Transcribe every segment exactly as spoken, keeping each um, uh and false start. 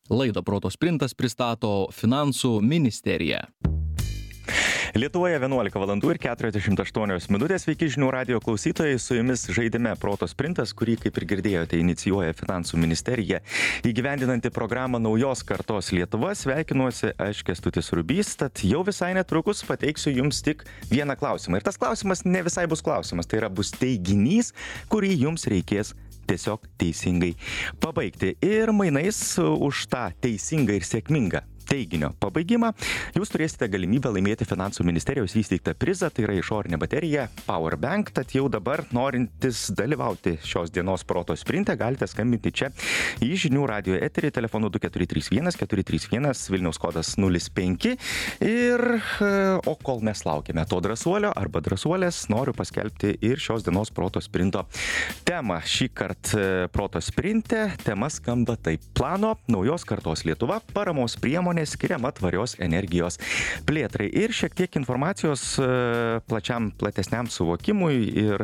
Laidą Proto sprintas pristato Finansų ministerija. Lietuvoje vienuolika valandų ir keturiasdešimt aštuonios minutės. Sveiki žinių radijo klausytojai, su jumis žaidime Proto sprintas, kurį, kaip ir girdėjote, inicijuoja Finansų ministerija. Įgyvendinanti programą Naujos kartos Lietuva, sveikinuosi aš Kęstutis Rubys, tad jau visai netrukus pateiksiu jums tik vieną klausimą. Ir tas klausimas ne visai bus klausimas, tai yra bus teiginys, kurį jums reikės tiesiog teisingai pabaigti. Ir mainais už tą teisingą ir sėkmingą teiginio pabaigimą jūs turėsite galimybę laimėti Finansų ministerijos įsteigtą prizą, tai yra išorinė baterija Powerbank. Tad jau dabar norintis dalyvauti šios dienos Proto sprinte galite skambinti čia į žinių radijo eterį telefonu du keturi trys vienas keturi trys vienas, Vilniaus kodas nulis penki. Ir o kol mes laukiame to drąsuolio arba drąsuolės, noriu paskelbti ir šios dienos Proto sprinto temą. Šį kartą Proto sprinte tema skamba taip: plano Naujos kartos Lietuva paramos priemonė skiriama tvarios energijos plėtrai. Ir šiek tiek informacijos plačiam, platesniam suvokimui ir,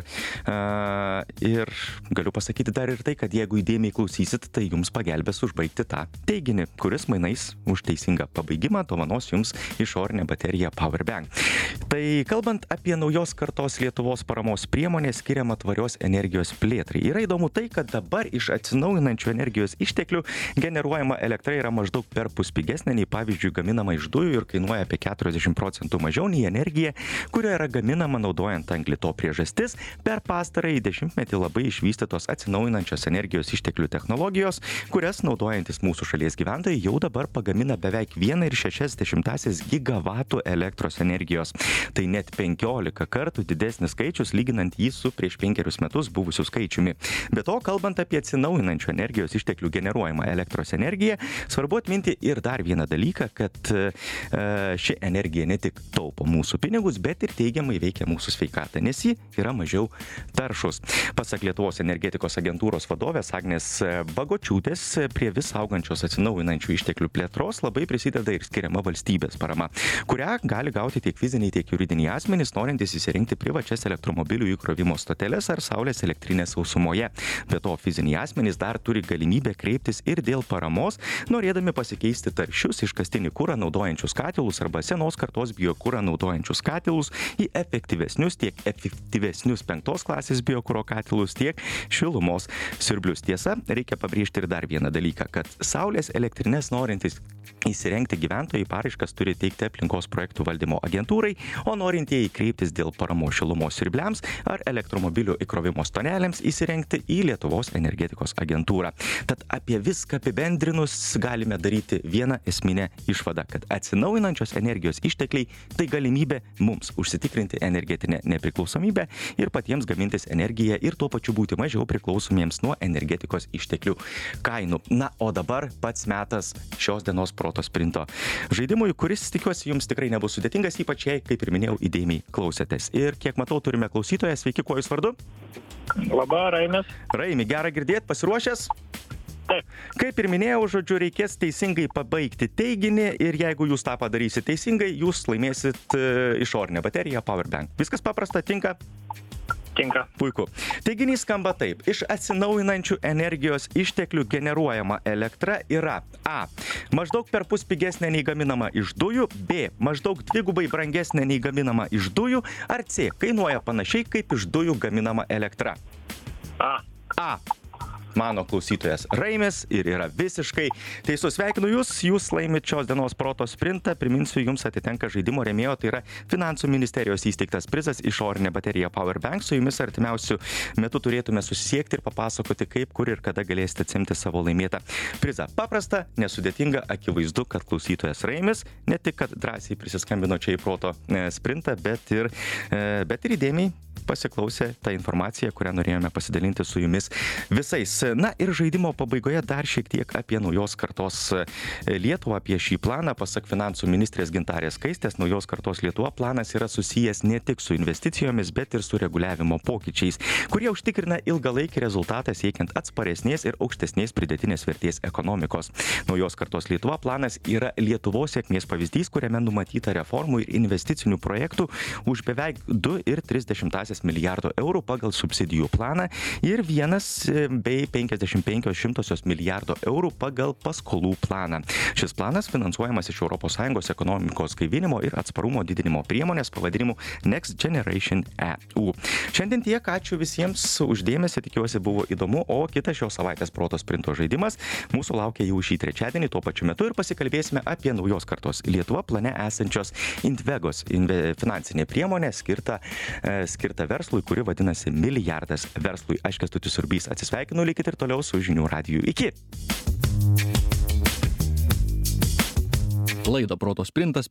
ir galiu pasakyti dar ir tai, kad jeigu įdėmiai klausysit, tai jums pagelbės užbaigti tą teiginį, kuris mainais už teisingą pabaigimą dovanos jums išorinę bateriją Powerbank. Tai kalbant apie Naujos kartos Lietuvos paramos priemonę skiriama tvarios energijos plėtrai, yra įdomu tai, kad dabar iš atsinaujinančių energijos išteklių generuojama elektra yra maždaug perpus pigesnė nei pavyzdžiui gaminama iš dujų ir kainuoja apie keturiasdešimt procentų mažiau nei energija, kuria yra gaminama naudojant anglį. To priežastis per pastarąjį dešimtmetį labai išvystytos atsinaujinančios energijos išteklių technologijos, kurias naudojantis mūsų šalies gyventojai jau dabar pagamina beveik vieną ir šešias dešimtąsias gigavatų elektros energijos. Tai net penkiolika kartų didesnis skaičius lyginant jį su prieš penkerius metus buvusiu skaičiumi. Be to, kalbant apie atsinaujinančių energijos išteklių generuojamą elektros energiją, svarbu atminti ir dar vieną dalyką, kad ši energija ne tik taupo mūsų pinigus, bet ir teigiamai veikia mūsų sveikatą, nes ji yra mažiau taršus. Pasak Lietuvos energetikos agentūros vadovės Agnės Bagočiūtės, prie vis augančios atsinaujinančių išteklių plėtros labai prisideda ir skiriama valstybės parama, kurią gali gauti tiek fiziniai, tiek juridiniai asmenys, norintys įsirengti privačias elektromobilių įkrovimo stoteles ar saulės elektrinės sausumoje. Be to, fiziniai asmenys dar turi galimybę kreiptis ir dėl paramos, norėdami pasikeisti taršius iškastinį kurą naudojančius katilus arba senos kartos biokurą naudojančius katilus į efektyvesnius, tiek efektyvesnius penktos klasės biokuro katilus, tiek šilumos siurblius. Tiesa, reikia pabrėžti ir dar vieną dalyką, kad saulės elektrinės norintys įsirengti gyventojai paraiškas turi teikti aplinkos projektų valdymo agentūrai, o norintieji kreiptis dėl paramos šilumos siurbliams ar elektromobilių įkrovimo stonelėms įsirengti į Lietuvos energetikos agentūrą. Tad apie viską apibendrinus galime daryti vieną esminę išvadą, kad atsinaujinančios energijos ištekliai tai galimybė mums užsitikrinti energetinę nepriklausomybę ir patiems gamintis energiją ir tuo pačiu būti mažiau priklausomiems nuo energetikos išteklių kainų. Na, o dabar pats metas šios dienos Proto sprinto žaidimui, kuris, tikiuosi, jums tikrai nebus sudėtingas, ypač jei, kaip ir minėjau, įdėmiai klausėtės. Ir kiek matau, turime klausytoją. Sveiki, kuo jūs vardu? Labą, Raimis. Raimi, gera girdėti, pasiruošęs? Taip. Kaip ir minėjau, žodžiu, reikės teisingai pabaigti teiginį ir jeigu jūs tą padarysite teisingai, jūs laimėsit išorinę bateriją Powerbank. Viskas paprasta, tinka? Tinka. Puiku. Teiginys skamba taip: iš atsinaujinančių energijos išteklių generuojama elektra yra A. Maždaug perpus pigesnė nei gaminama iš dujų, B. Maždaug dvigubai brangesnė nei gaminama iš dujų, ar C. Kainuoja panašiai kaip iš dujų gaminama elektra. A. A. Mano klausytojas Raimis ir yra visiškai teisus. Sveikinu jūs, jūs laimit šios dienos Proto sprintą. Priminsiu, jums atitenka žaidimo rėmėjo, tai yra Finansų ministerijos įsteigtas prizas išorinė baterija Powerbank. Su jumis artimiausiu metu turėtume susisiekti ir papasakoti, kaip, kur ir kada galėsite atsimti savo laimėtą prizą. Paprasta, nesudėtinga, akivaizdu, kad klausytojas Raimis ne tik, kad drąsiai prisiskambino čia į Proto sprintą, bet ir, bet ir įdėmiai pasiklausė tą informaciją, kurią norėjome pasidalinti su jumis visais. Na ir žaidimo pabaigoje dar šiek tiek apie Naujos kartos Lietuvą, apie šį planą. Pasak Finansų ministrės Gintarės Skaistės, Naujos kartos Lietuva planas yra susijęs ne tik su investicijomis, bet ir su reguliavimo pokyčiais, kurie užtikrina ilgalaikį rezultatą siekiant atsparesnės ir aukštesnės pridėtinės vertės ekonomikos. Naujos kartos Lietuva planas yra Lietuvos sėkmės pavyzdys, kuriame numatyta reformų ir investicinių projektų už beveik du ir tris dešimtąsias milijardo eurų pagal subsidijų planą ir vienas bei penkiasdešimt penkios šimtosios milijardo eurų pagal paskolų planą. Šis planas finansuojamas iš Europos Sąjungos ekonomikos gaivinimo ir atsparumo didinimo priemonės pavadinimu Next Generation E U. Šiandien tiek, ačiū visiems uždėmesį, tikiuosi buvo įdomu, o kitas šios savaitės Proto Sprinto žaidimas mūsų laukia jau šį trečiadienį tuo pačiu metu ir pasikalbėsime apie naujos kartos Lietuva plane esančios Invegos inve, finansinė priemonė skirta, e, skirta verslui, kuri vadinasi Milijardas verslui. Aš Kęstutis Urbys atsisveikinu, likit ir toliau su Žinių radiju. Iki! Laidą Proto Sprintas